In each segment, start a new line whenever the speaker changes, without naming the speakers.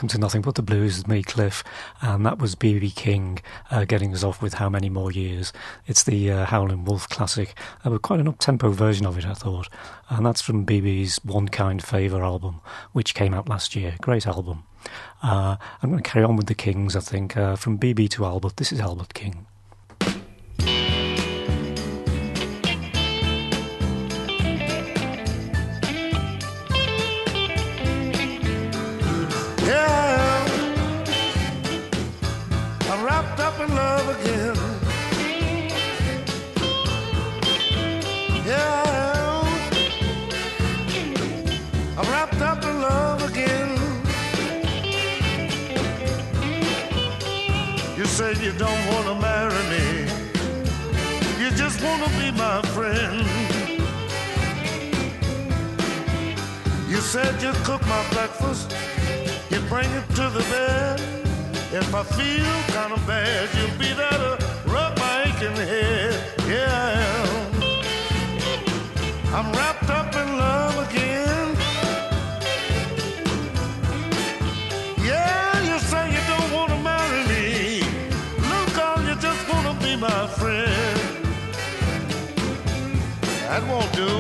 welcome to Nothing But the Blues with me, Cliff, and that was B.B. King getting us off with How Many More Years. It's the Howlin' Wolf classic, but quite an up-tempo version of it, I thought, and that's from B.B.'s One Kind Favour album, which came out last year. Great album. I'm going to carry on with the Kings, I think, from B.B. to Albert. This is Albert King.
Say you don't want to marry me, you just want to be my friend. You said you'd cook my breakfast, you'd bring it to the bed. If I feel kind of bad, you'll be there to rub my aching head. Yeah, I'm wrapped up in love again. Yeah, you say you don't want to marry me, just wanna be my friend. That won't do.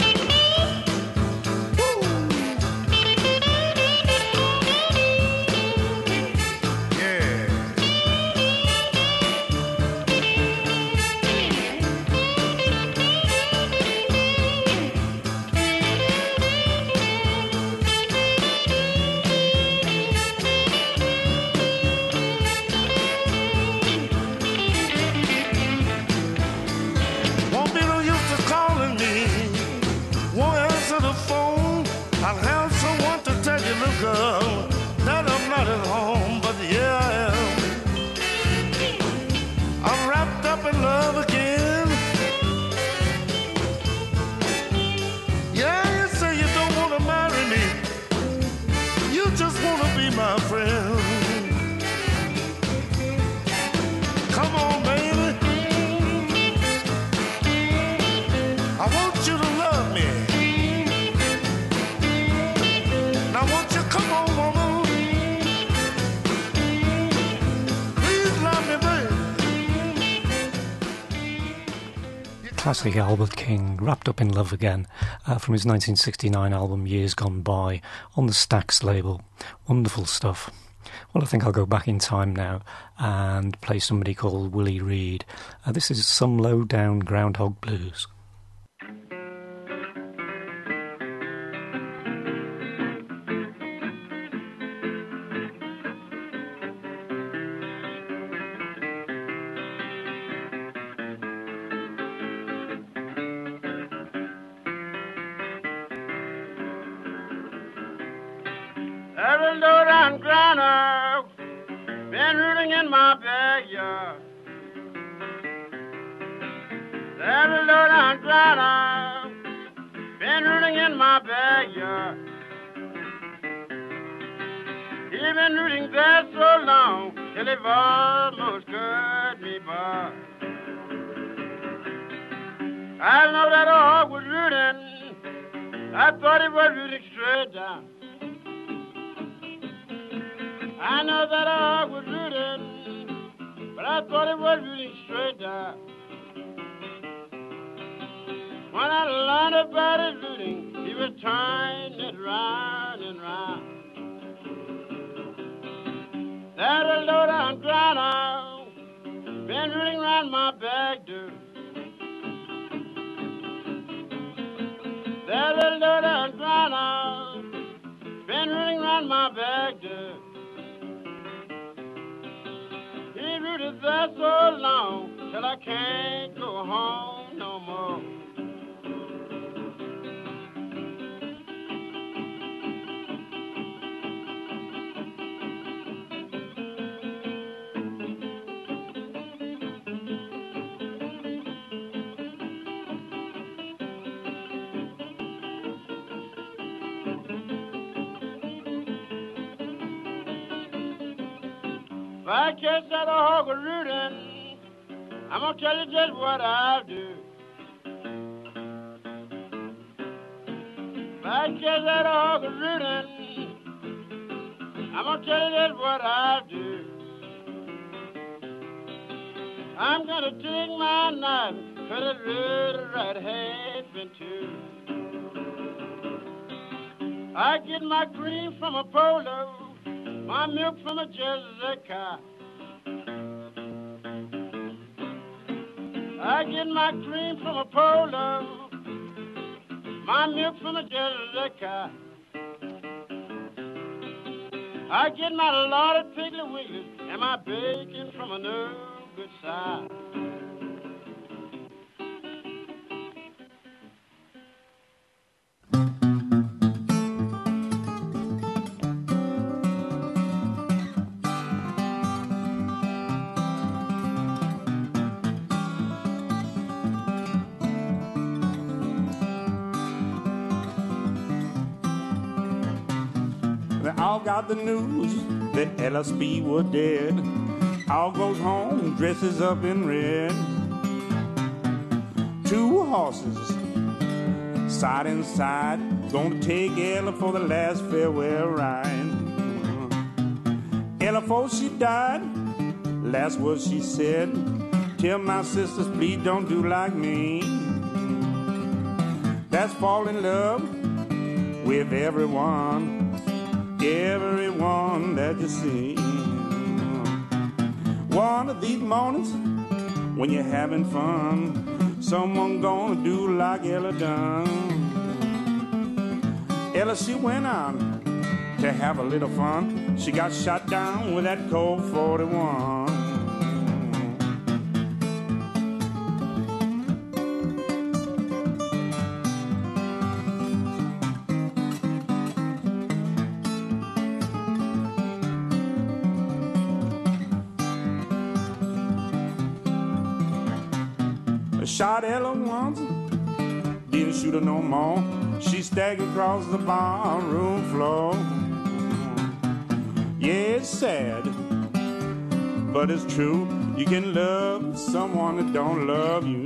That I'm not at home, but yeah, I am. I'm wrapped up in love again. Yeah, you say you don't want to marry me, you just want to be my friend. Come on, baby, I want you to love me. Now won't you come on, woman? Please love me, baby.
Classic Albert King, Wrapped Up in Love Again, from his 1969 album Years Gone By, on the Stax label. Wonderful stuff. Well, I think I'll go back in time now and play somebody called Willie Reed. This is Some Low Down Groundhog Blues.
Every low down groundhog been rooting in my backyard. Every low down groundhog been rooting in my backyard. He been rooting there so long till he almost cut me by. I know that hog was rooting. I thought he was rooting straight down. I know that I was rooting, but I thought it was rooting straight down. When I learned about his rooting, he was turning it round and round. That a low down groundhog been rooting round my back door. That a low down groundhog been rooting round my back door. He rooted there so long till I can't go home no more. If I catch that hog rootin', I'm gonna tell you just what I'll do. If I catch that hog rootin', I'm gonna tell you this what I'll do. I'm gonna take my knife, cut it right half in two. I get my cream from a polo, my milk from a Jersey cow. I get my cream from a polo, my milk from a Jersey cow. I get my lauded Piggly Wiggly and my bacon from a no good sow.
They all got the news that LSB was dead. All goes home, dresses up in red. 2 horses, side and side, gonna take Ella for the last farewell ride. Ella, before she died, last word she said, tell my sisters, please don't do like me. That's fall in love with everyone that you see. One of these mornings when you're having fun, someone gonna do like Ella done. Ella, she went out to have a little fun. She got shot down with that Colt 41. Shot Ella once, didn't shoot her no more. She staggered across the barroom floor. Yeah, it's sad, but it's true. You can love someone that don't love you.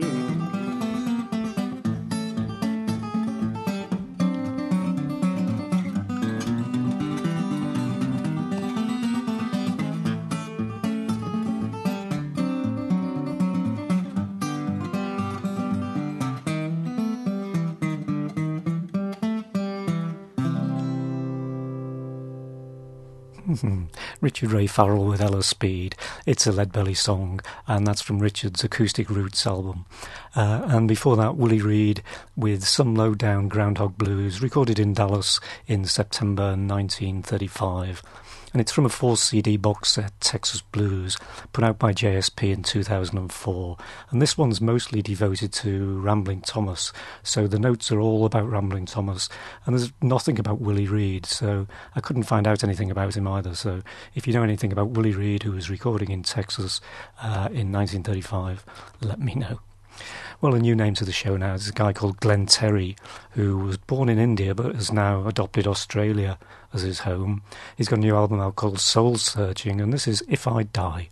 Richard Ray Farrell with Ella Speed. It's a Leadbelly song, and that's from Richard's Acoustic Roots album. And before that, Willie Reed with Some Low-Down Groundhog Blues, recorded in Dallas in September 1935. And it's from a 4-CD box set, Texas Blues, put out by JSP in 2004. And this one's mostly devoted to Rambling Thomas, so the notes are all about Rambling Thomas, and there's nothing about Willie Reed, so I couldn't find out anything about him either. So if you know anything about Willie Reed, who was recording in Texas in 1935, let me know. Well, a new name to the show now is a guy called Glenn Terry, who was born in India but has now adopted Australia as his home. He's got a new album out called Soul Searching, and this is If I Die.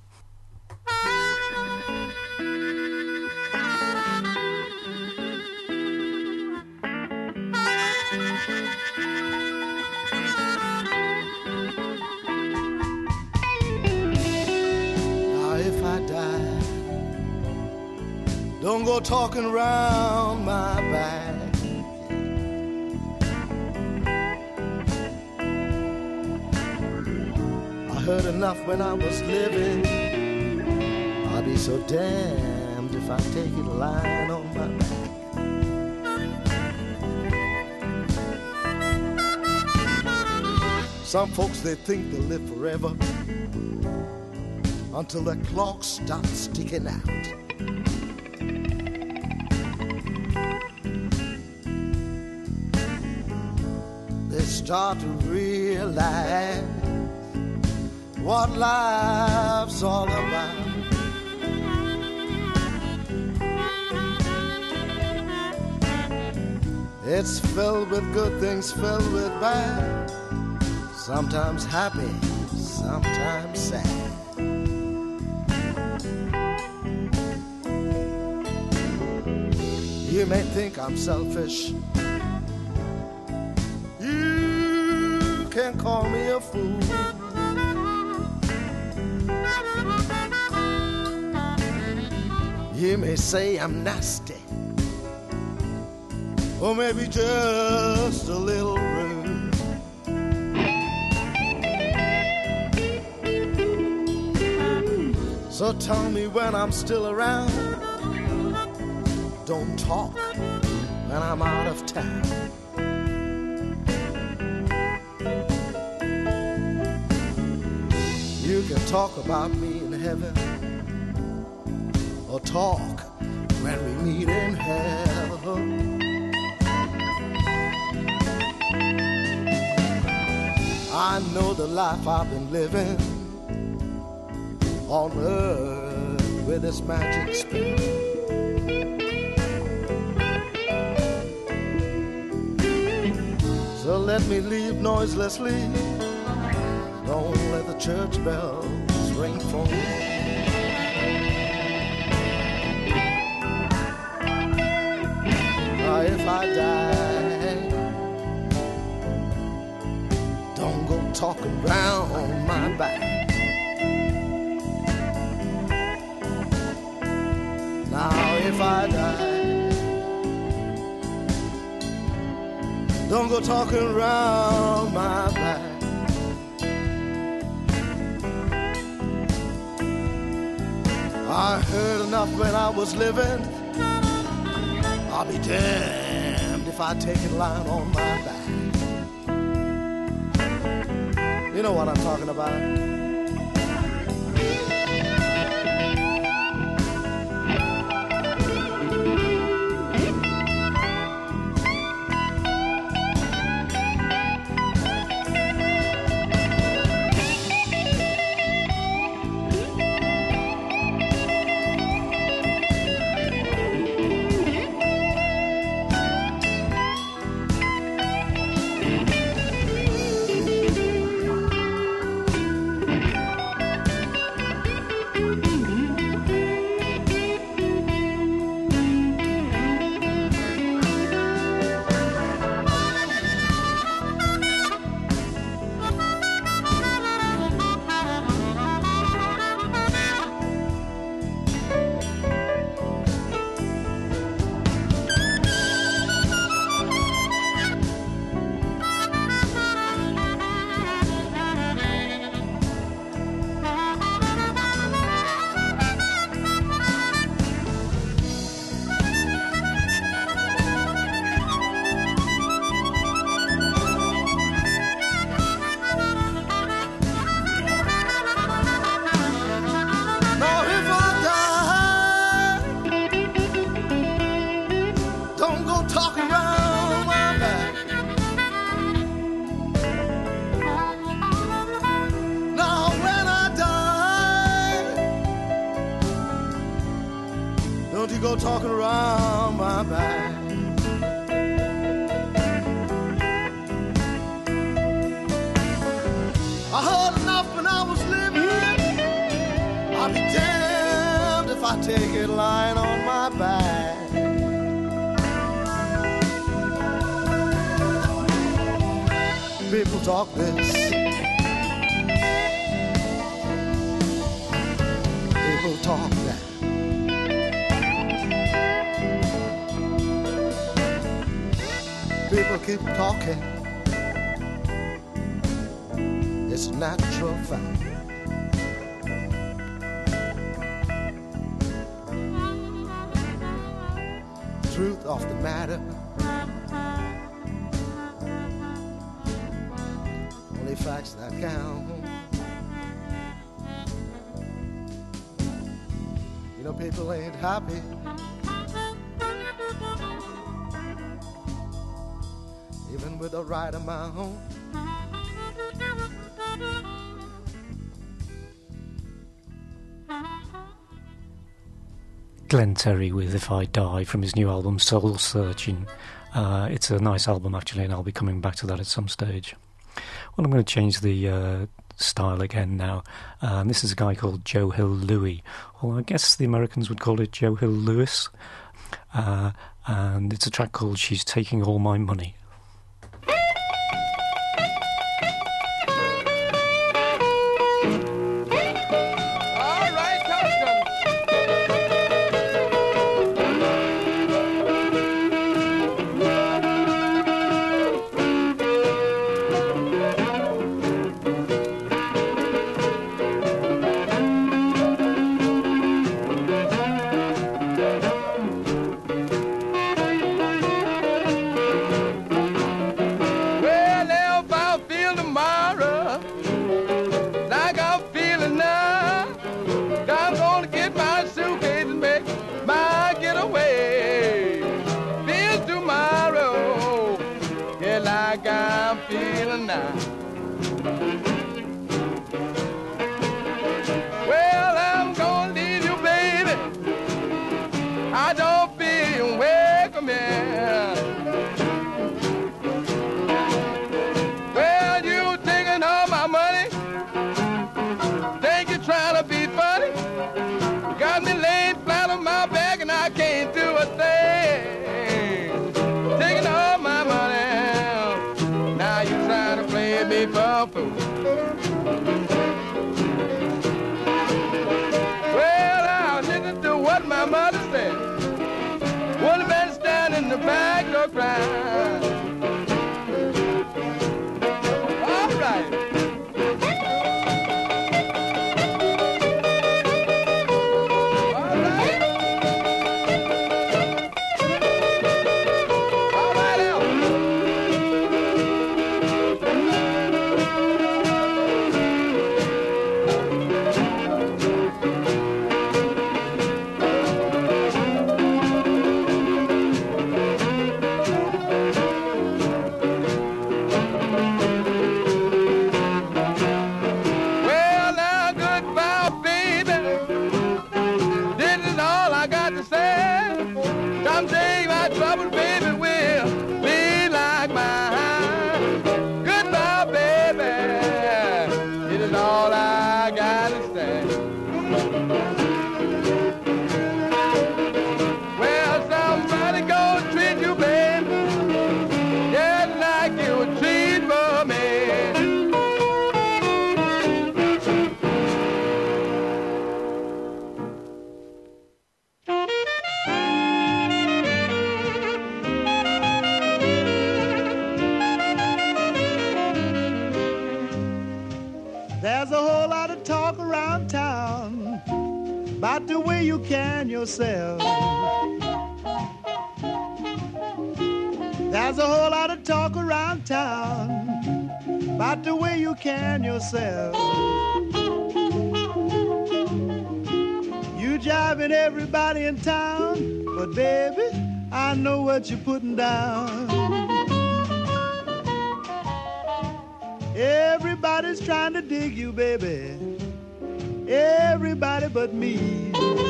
Don't go talking around my back. I heard enough when I was living. I'll be so damned if I take it lying on my back. Some folks, they think they'll live forever until their clock stops ticking out. Start to realize what life's all about. It's filled with good things, filled with bad, sometimes happy, sometimes sad. You may think I'm selfish, can call me a fool, You may say I'm nasty, or maybe just a little rude. So tell me when I'm still around. Don't talk when I'm out of town. You can talk about me in heaven, or talk when we meet in hell. I know the life I've been living on earth with this magic spell. So let me leave noiselessly. Don't let the church bells ring for me. If I die, don't go talking round my back. Now if I die, don't go talking round my back. I heard enough when I was living. I'll be damned if I take it lying on my back. You know what I'm talking about. Talking around my back. I heard enough when I was living. I'll be damned if I take it lying on my back. People talk this. People talk that. People keep talking. It's a natural fact. Truth of the matter, only facts that count. You know, people ain't happy. Even with the right amount.
Glenn Terry with If I Die from his new album Soul Searching. It's a nice album actually, and I'll be coming back to that at some stage. Well, I'm going to change the style again now. This is a guy called Joe Hill Louie. Well, I guess the Americans would call it Joe Hill Lewis. And it's a track called She's Taking All My Money.
like I'm feeling now. Well, I'm gonna leave you, baby. I don't feel you welcome here. Well, you taking all my money. Think you're trying to be funny. Got me laid flat on my back and I can't do a thing. Taking all my money. Now you trying to play me for a fool. Well, I'll listen to what my mother said. Would have been standing in the back door crying. All right.
There's a whole lot of talk around town about the way you can yourself. There's a whole lot of talk around town about the way you can yourself. You jiving everybody in town, but baby, I know what you're putting down. Everybody's trying to dig you, baby. Everybody but me.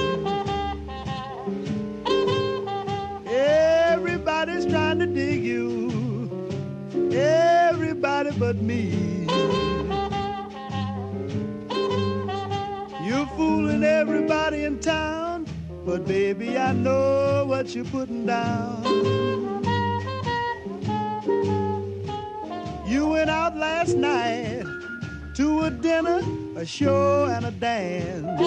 Everybody's trying to dig you. Everybody but me. You're fooling everybody in town, but baby, I know what you're putting down. You went out last night to a dinner, a show, and a dance.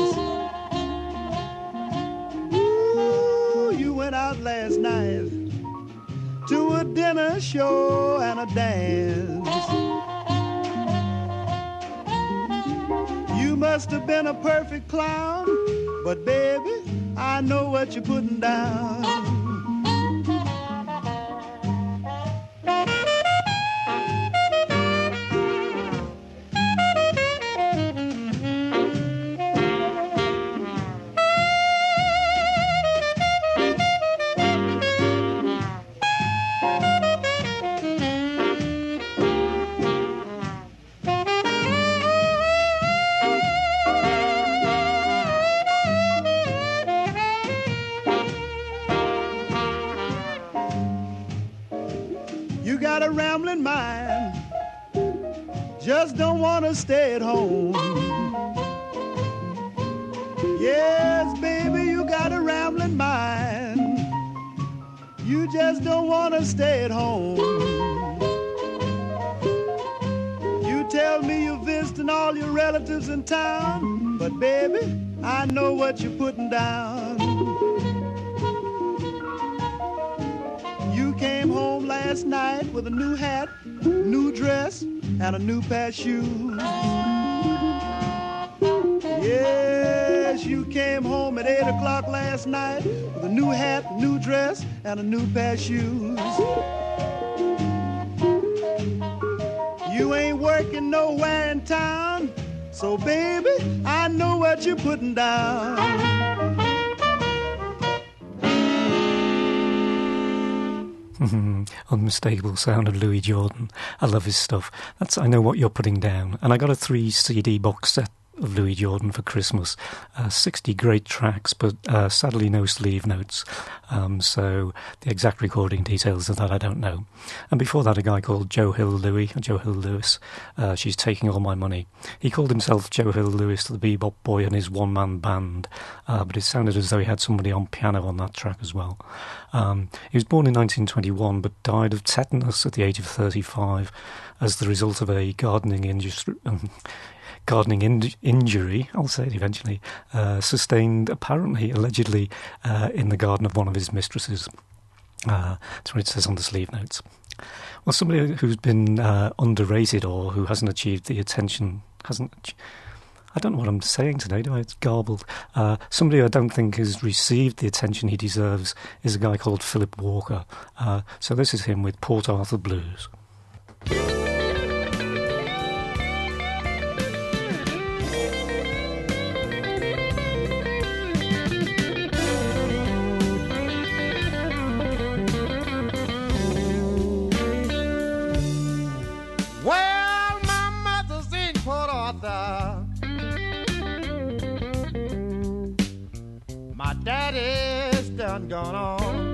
Ooh, you went out last night to a dinner, show, and a dance. You must have been a perfect clown, but baby, I know what you're putting down. A rambling mind, just don't want to stay at home. Yes, baby, you got a rambling mind, you just don't want to stay at home. You tell me you're visiting all your relatives in town, but baby, I know what you're putting down. You came home last night with a new hat, new dress, and a new pair of shoes. Yes, you came home at 8 o'clock last night with a new hat, new dress, and a new pair of shoes. You ain't working nowhere in town, so baby, I know what you're putting down.
Unmistakable sound of Louis Jordan. I love his stuff. I know what you're putting down. And I got a 3 CD box set of Louis Jordan for Christmas. 60 great tracks, but sadly no sleeve notes. So the exact recording details of that I don't know. And before that, a guy called Joe Hill Lewis. She's Taking All My Money. He called himself Joe Hill Lewis, the bebop boy, and his one-man band. But it sounded as though he had somebody on piano on that track as well. He was born in 1921, but died of tetanus at the age of 35 as the result of a gardening injury, I'll say it eventually, sustained allegedly, in the garden of one of his mistresses. That's what it says on the sleeve notes. Well, somebody who's been underrated or who hasn't achieved the attention, I don't know what I'm saying today, do I? It's garbled. Somebody I don't think has received the attention he deserves is a guy called Philip Walker. So this is him with Port Arthur Blues.
Well, my mother's in Port Arthur. My daddy's done gone on.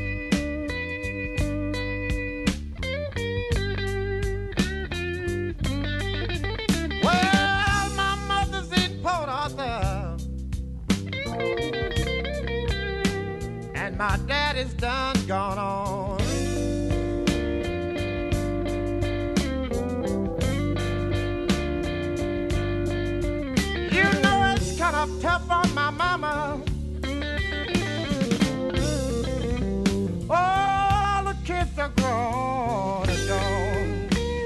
Well, my mother's in Port Arthur, and my daddy's done gone on. You know it's kind of tough on my mama. All the kids are grown and gone.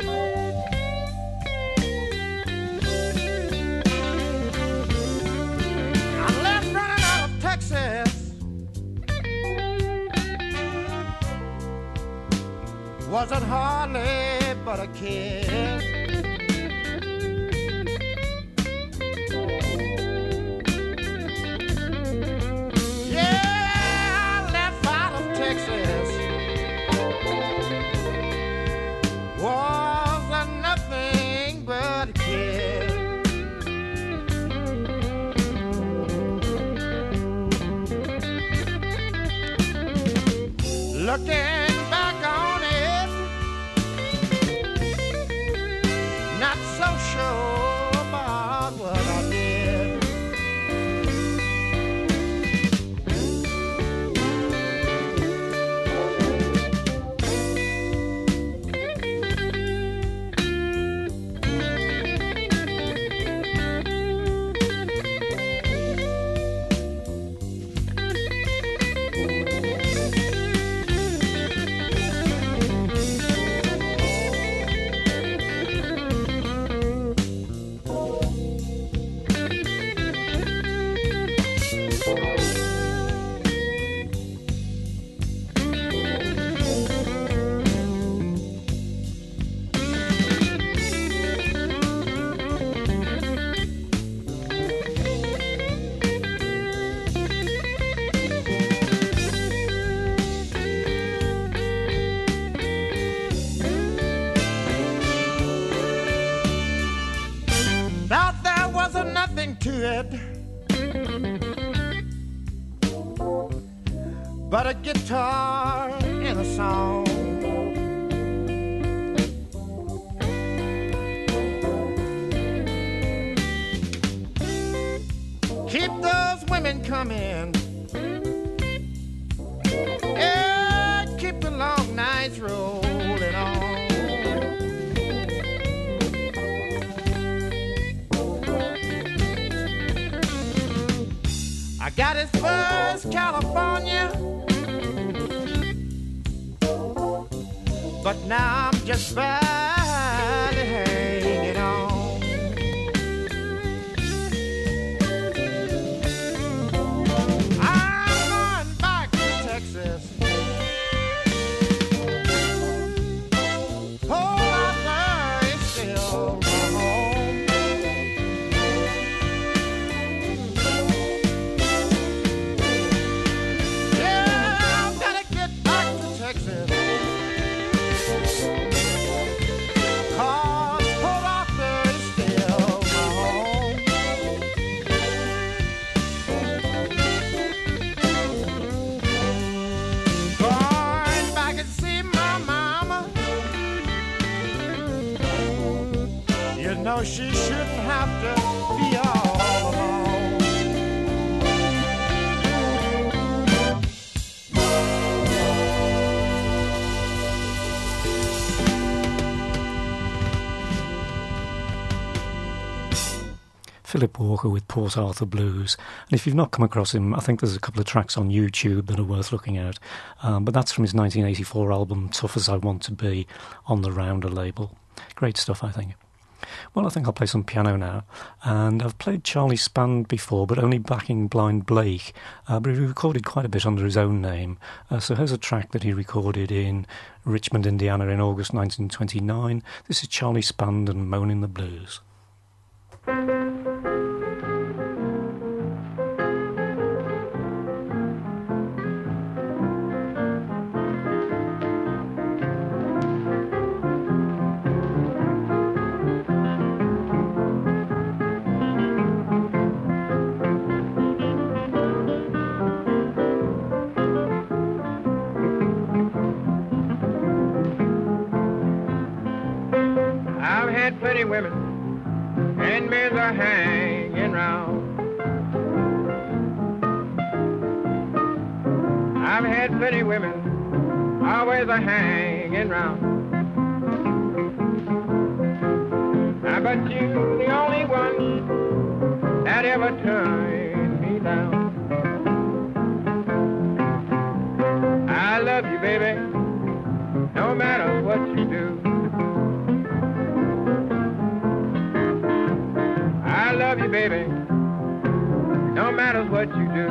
I left running out of Texas. Wasn't hardly but a kid. Was nothing but a kid. Looking back on it, not so sure about what I did. Thought there wasn't nothing to it but a guitar and a song. Keep those women coming, yeah, keep the long nights rolling on. I got his first California, but now I'm just barely hanging on. I'm going back to Texas. Port Arthur is still my home. Yeah, I've got to get back to Texas.
know she shouldn't have to be all alone.
Philip Walker with Port Arthur Blues. And if you've not come across him, I think there's a couple of tracks on YouTube that are worth looking at. But that's from his 1984 album, Tough As I Want To Be, on the Rounder label. Great stuff, I think. Well, I think I'll play some piano now. And I've played Charlie Spand before, but only backing Blind Blake. But he recorded quite a bit under his own name. So here's a track that he recorded in Richmond, Indiana in August 1929. This is Charlie Spand and Moanin' the Blues.
Plenty women and men are hanging round. I've had plenty women always are hanging round. But you the only one that ever turned me down. I love you, baby, no matter what you do. I love you, baby, no matter what you do.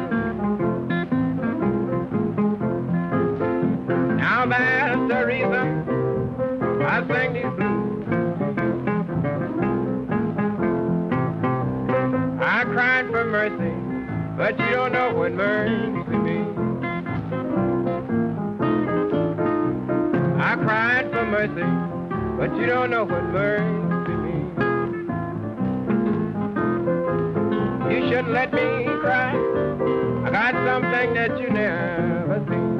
Now that's the reason I sing these blues. I cried for mercy, but you don't know what mercy means. I cried for mercy, but you don't know what mercy. You shouldn't let me cry. I got something that you never seen.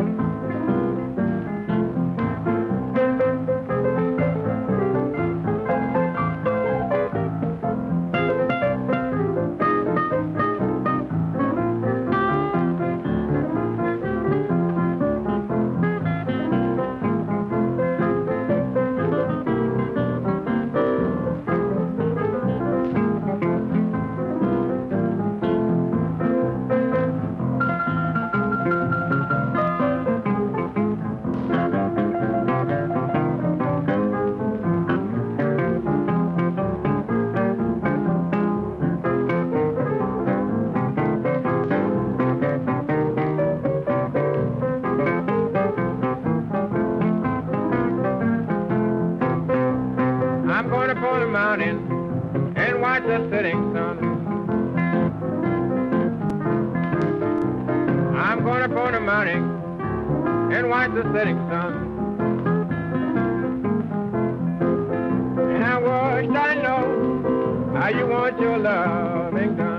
The setting sun, and I wish I know how you want your loving done.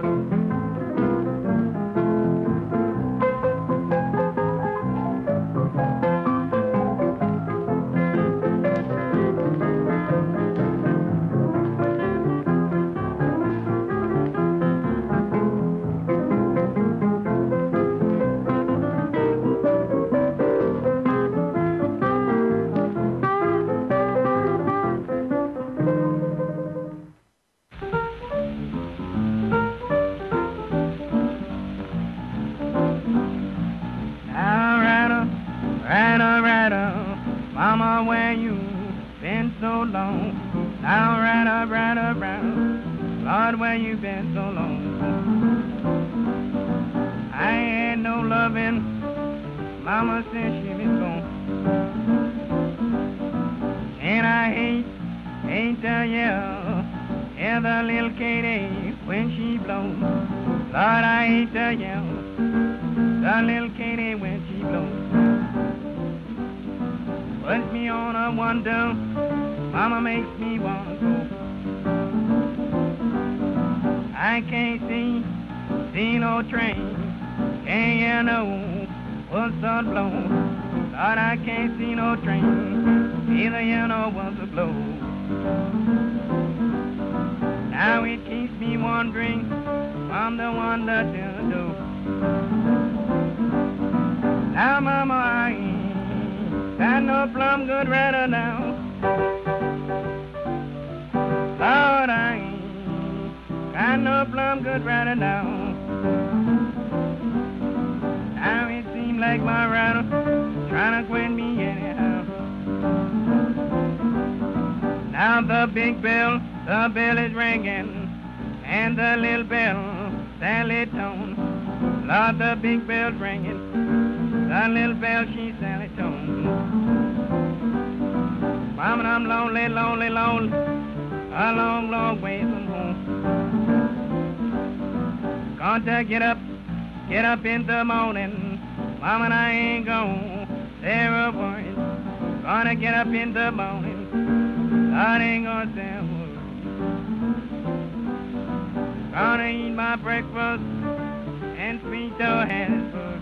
keeps me wondering from the wonder to do. Now, mama, I ain't got no plum good right now. Lord, I ain't got no plum good right now. Now it seems like my rattle trying to quit me anyhow. Now the big bell is ringing, and the little bell, Sally tone. Lord, the big bell's ringing, the little bell, she Sally tone. Mama, I'm lonely, lonely, lonely, a long, long way from home. Gonna get up in the morning, Mama, and I ain't gonna say a word. Gonna get up in the morning, I ain't gonna say a word. Gonna eat my breakfast and sweet Johannesburg.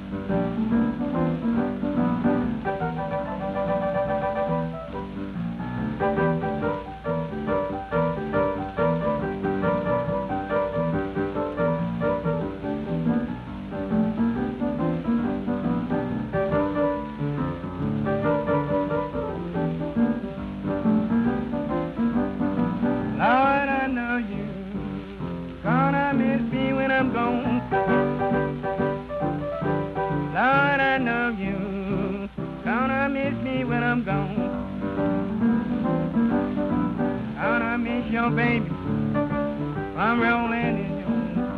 Lord, I know you gonna miss me when I'm gone. Lord, I know you gonna miss me when I'm gone. Gonna miss your baby, I'm rolling in your.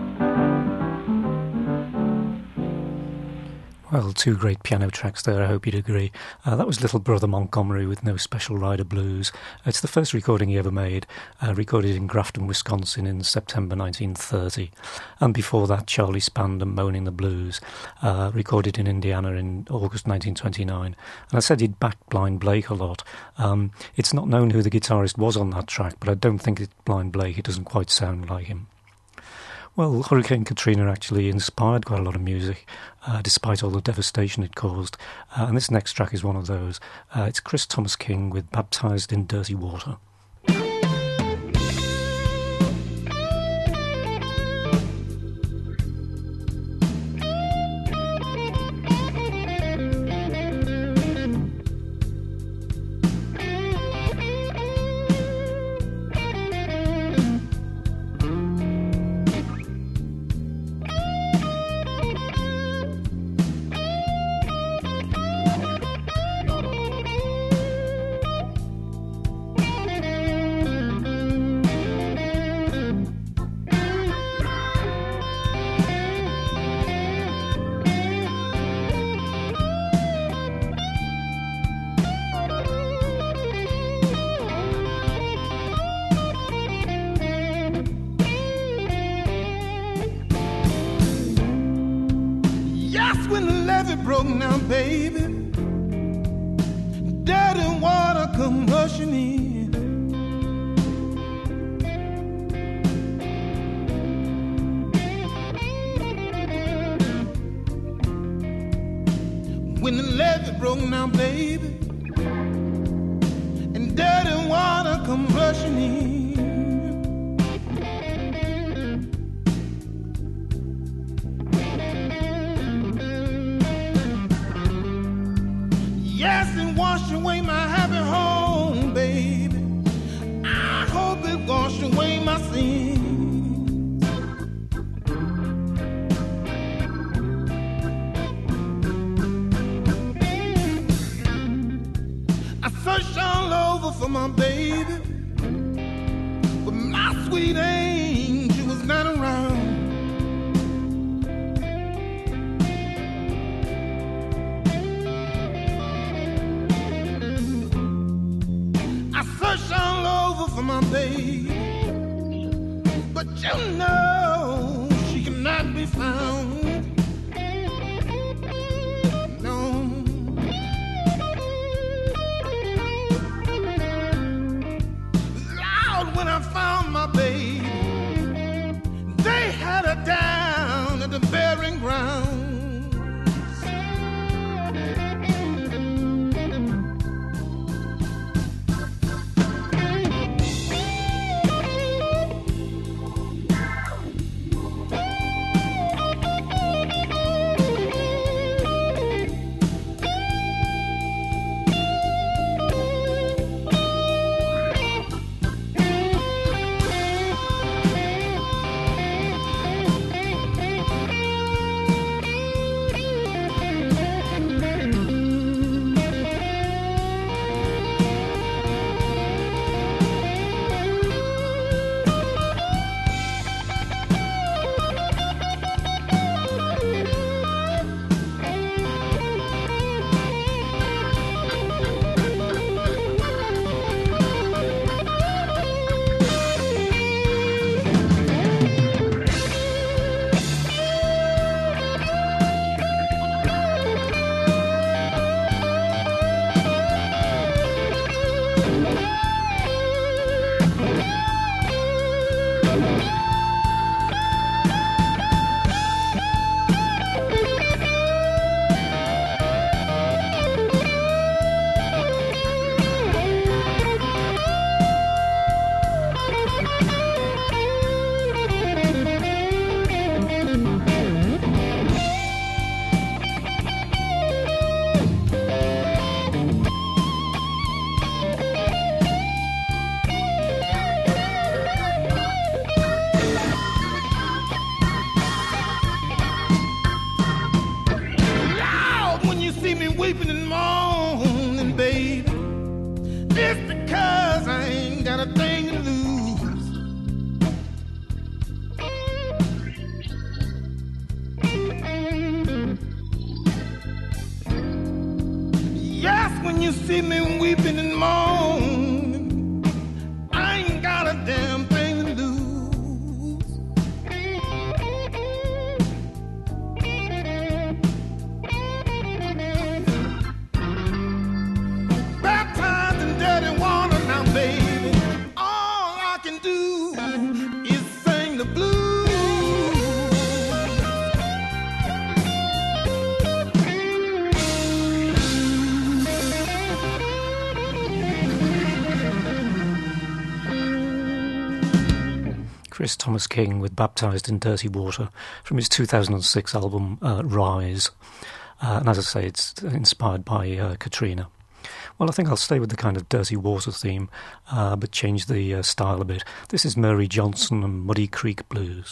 Well, two great piano tracks there, I hope you'd agree. That was Little Brother Montgomery with No Special Rider Blues. It's the first recording he ever made, recorded in Grafton, Wisconsin in September 1930. And before that, Charlie Spand and Moaning the Blues, recorded in Indiana in August 1929. And I said he'd backed Blind Blake a lot. It's not known who the guitarist was on that track, but I don't think it's Blind Blake. It doesn't quite sound like him. Well, Hurricane Katrina actually inspired quite a lot of music, despite all the devastation it caused. And this next track is one of those. It's Chris Thomas King with Baptized in Dirty Water.
Broke now, baby. Dirty water come rushing in. When the levee broke now, baby, and dirty water come rushing in. Wash away my happy home, baby. I hope it washed away my sins. I searched all over for my baby, but my sweet angel was not around. All over for my baby, but you know she cannot be found. No. Lord, when I found my baby, they had her down at the burying ground. Weeping and moaning, baby, just because I ain't got a thing to lose. Yes, when you see me weeping and moaning, I ain't got a damn thing to lose.
Chris Thomas King with Baptized in Dirty Water from his 2006 album Rise. And as I say, it's inspired by Katrina. Well, I think I'll stay with the kind of Dirty Water theme, but change the style a bit. This is Mary Johnson and Muddy Creek Blues.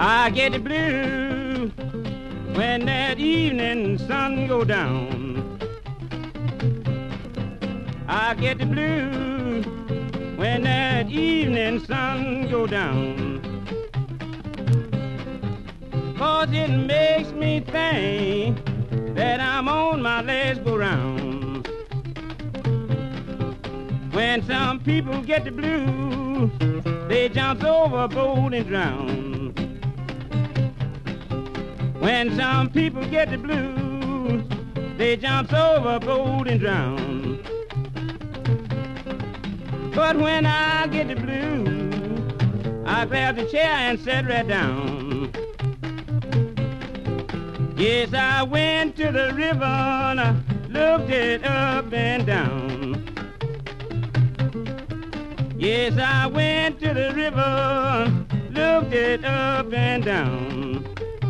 I get the blues when that evening sun go down. I get the blues when that evening sun go down. 'Cause it makes me think that I'm on my last go round. When some people get the blues, they jump overboard and drown. When some people get the blues, they jump overboard and drown. But when I get the blues, I grab the chair and sit right down. Yes, I went to the river and I looked it up and down. Yes, I went to the river, looked it up and down.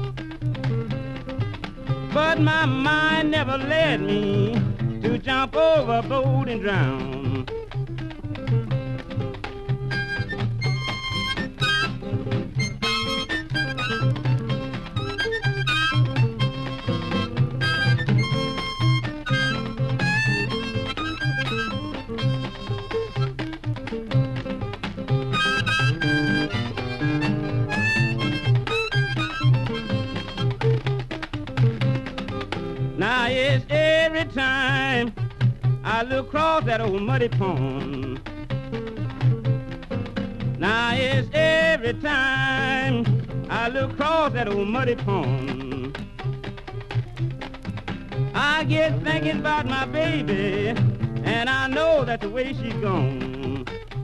But my mind never led me to jump overboard and drown. Now it's every time I look across that old muddy pond. Now it's every time I look across that old muddy pond. I get thinking about my baby, and I know that the way she's gone.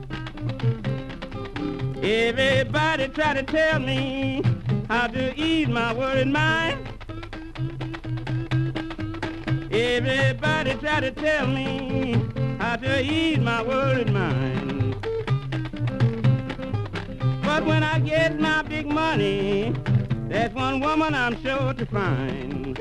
Everybody try to tell me how to ease my worried mind. Everybody try to tell me how to ease my worried mind. But when I get my big money, there's one woman I'm sure to find.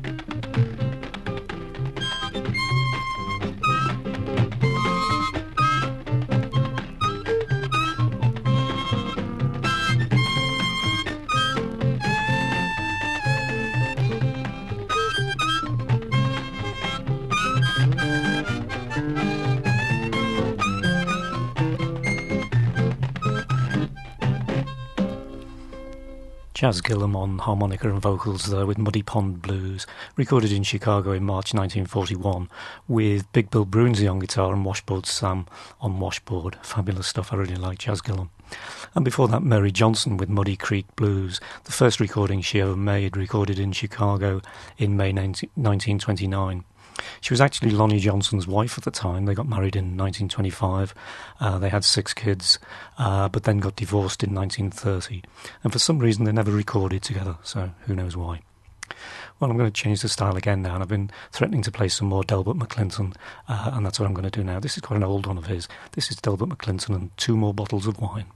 Chas Gillum on harmonica and vocals there with Muddy Pond Blues, recorded in Chicago in March 1941 with Big Bill Brunsey on guitar and Washboard Sam on washboard. Fabulous stuff, I really like Chas Gillum. And before that, Mary Johnson with Muddy Creek Blues, the first recording she ever made, recorded in Chicago in May 1929. She was actually Lonnie Johnson's wife at the time. They got married in 1925. They had 6 kids, but then got divorced in 1930. And for some reason, they never recorded together, so who knows why. Well, I'm going to change the style again now, and I've been threatening to play some more Delbert McClinton, and that's what I'm going to do now. This is quite an old one of his. This is Delbert McClinton and 2 More Bottles of Wine.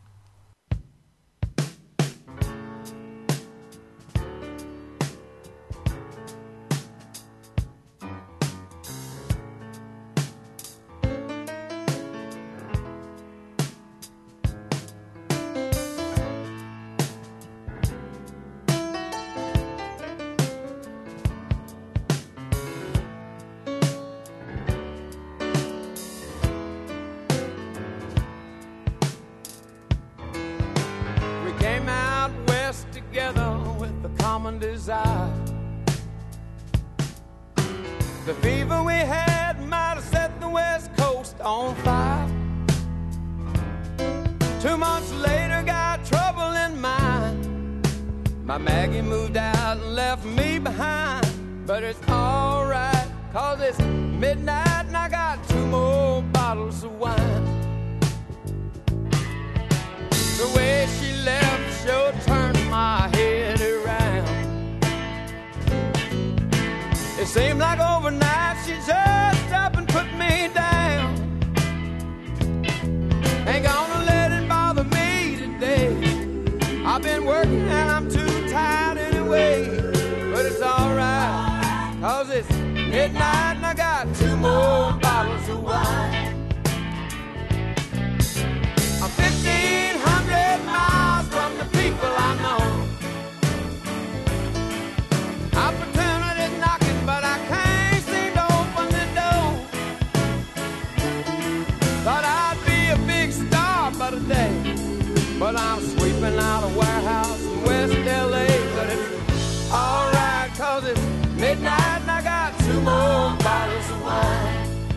desire. The fever we had might have set the West Coast on fire. 2 months later, got trouble in mind. My Maggie moved out and left me behind. But it's alright, 'cause it's midnight and I got 2 more bottles of wine. The way she left sure turned my head around. It seemed like overnight she just up and put me down. Ain't gonna let it bother me today. I've been working and I'm too tired anyway. But it's alright, 'cause it's midnight and I got 2 more bottles of wine. I'm 1,500 miles from the people I know. but I'm sweeping out a warehouse in West LA. But it's alright, cause it's midnight and I got 2 more bottles of wine.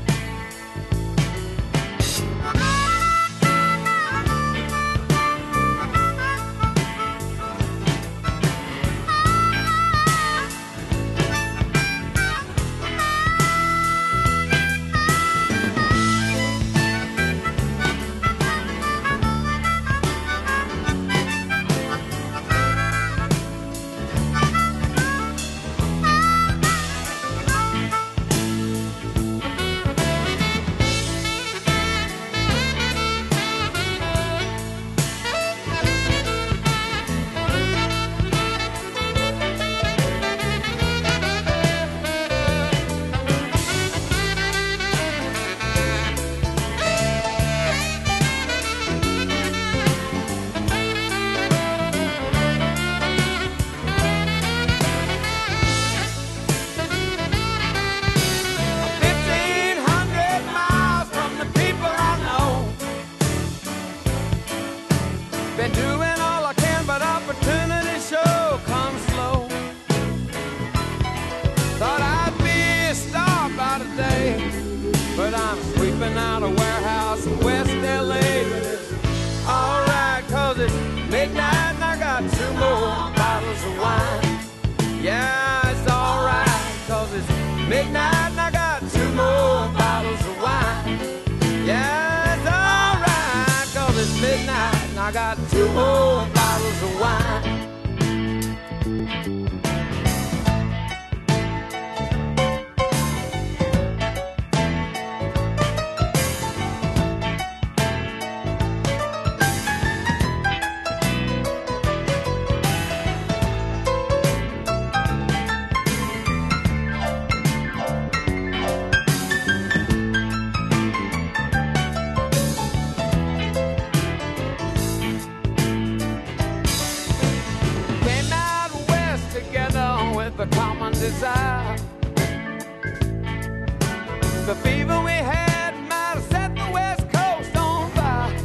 The fever we had might have set the West Coast on fire.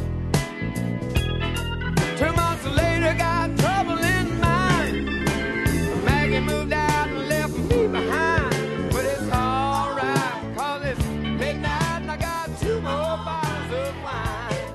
2 months later, got trouble in mind. Maggie moved out and left me behind. But it's alright, cause it's midnight and I got 2 more bottles of wine.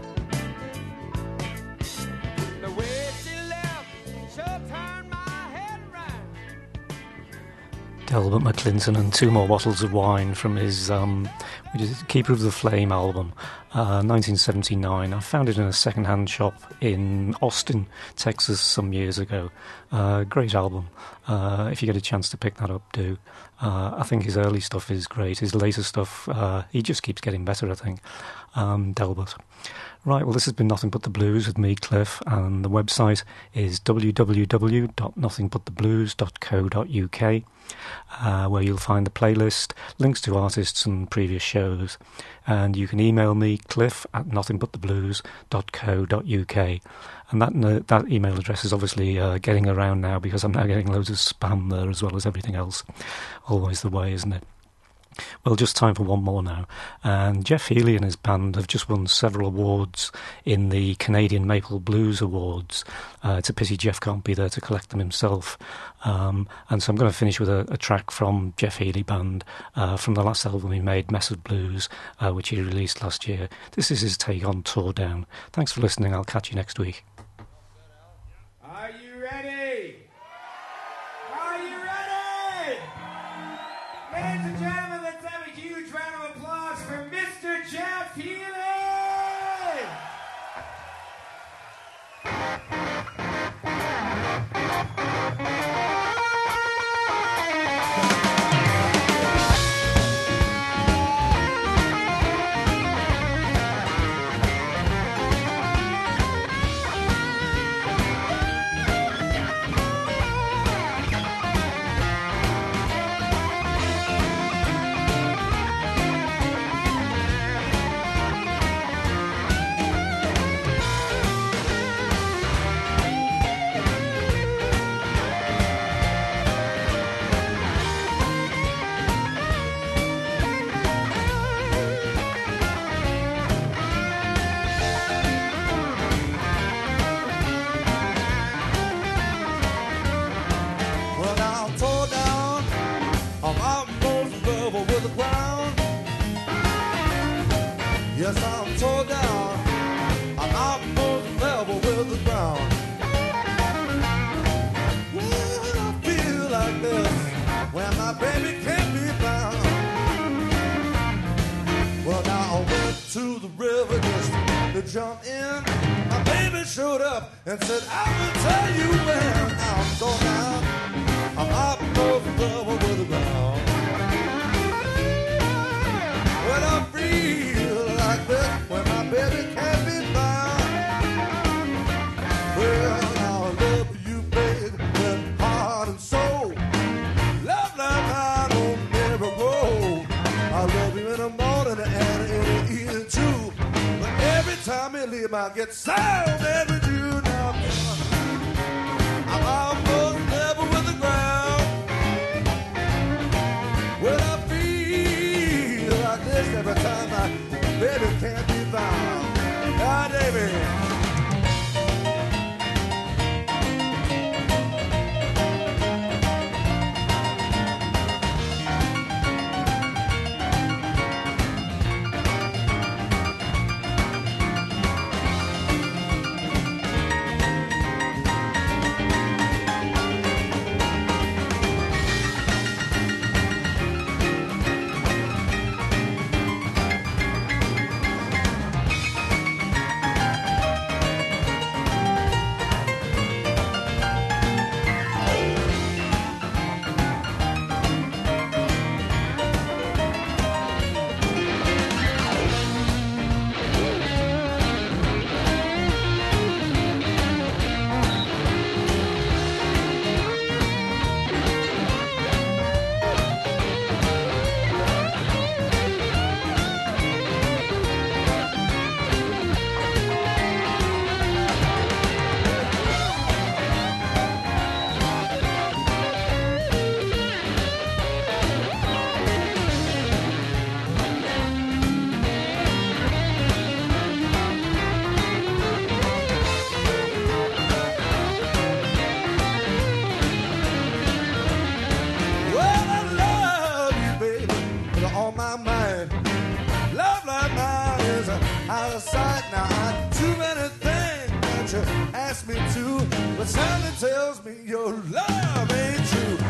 The way she left sure turned my head around.
Delbert McClinton and 2 more bottles of wine from his Keeper of the Flame album, 1979. I found it in a second-hand shop in Austin, Texas, some years ago. Great album. If you get a chance to pick that up, do. I think his early stuff is great. His later stuff, he just keeps getting better, I think. Delbert. Right, well, this has been Nothing But the Blues with me, Cliff, and the website is www.nothingputtheblues.co.uk, where you'll find the playlist, links to artists and previous shows, and you can email me, cliff@nothingputtheblues.co.uk, and that email address is obviously getting around now because I'm now getting loads of spam there as well as everything else. Always the way, isn't it? Well, just time for one more now. And Jeff Healey and his band have just won several awards in the Canadian Maple Blues Awards. It's a pity Jeff can't be there to collect them himself. And so I'm going to finish with a track from Jeff Healey Band from the last album he made, Mess of Blues, which he released last year. This is his take on Tour Down. Thanks for listening. I'll catch you next week.
Are you ready? Are you ready? Ladies and gentlemen, let's have a huge round of applause for Mr. Jeff Healey!
Yes, I'm tore down. I'm almost level with the ground. Well, I feel like this when my baby can't be found. Well, now I went to the river just to jump in. My baby showed up and said, I will tell you when. Now I'm so down. I'm almost level with the ground. Well, I feel like this when my baby can't be found. Well, I'll love you, baby, with heart and soul. Love like I don't never roll. I love you in the morning and in the evening too. But every time you leave, I get so mad with you now. I'm almost level with the ground. Well, I feel like this every time my baby can't be found. Ah, David. Out of sight now, I do too many things that you ask me to, but something tells me your love ain't true.